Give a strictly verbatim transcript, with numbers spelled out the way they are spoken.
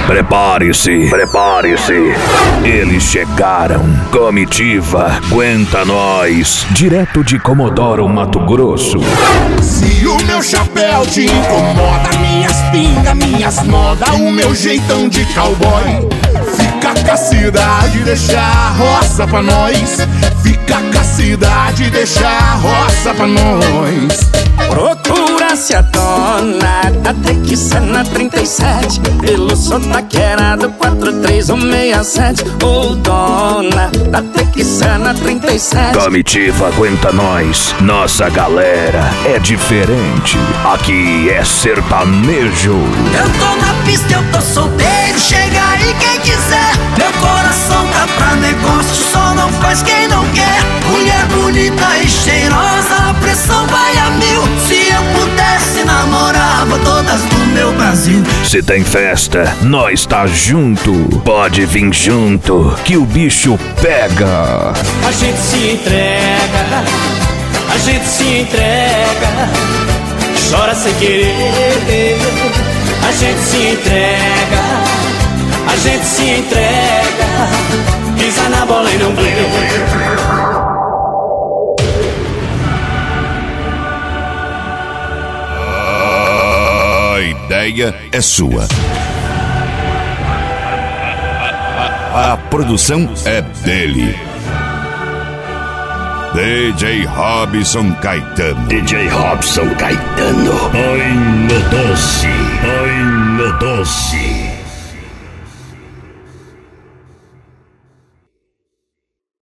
Prepare-se, prepare-se. Eles chegaram. Comitiva, aguenta nós. Direto de Comodoro, Mato Grosso. Se o meu chapéu te incomoda, minhas pingas, minhas modas, o meu jeitão de cowboy, fica com a cidade, deixa a roça pra nós. Fica com a cidade, deixa a roça pra nós. Procura-se a dona da Texana trinta e sete, pelo sotaque era do quatro três um seis sete. Ô dona da Texana trinta e sete. Comitiva, aguenta nós. Nossa galera é diferente. Aqui é sertanejo. Eu tô na pista, eu tô solteiro, chega aí quem quiser. Meu coração tá pra negócio, só não faz quem não quer. Mulher bonita e cheirosa, a pressão vai a mil. Se eu pudesse, namorava todas do meu Brasil. Se tem festa, nós tá junto. Pode vir junto, que o bicho pega. A gente se entrega, a gente se entrega, chora sem querer. A gente se entrega, a gente se entrega, pisa na bola e não briga. A ideia é sua. A, a produção é dele. D J Robson Caetano. D J Robson Caetano. Ai, meu doce, ai, meu doce.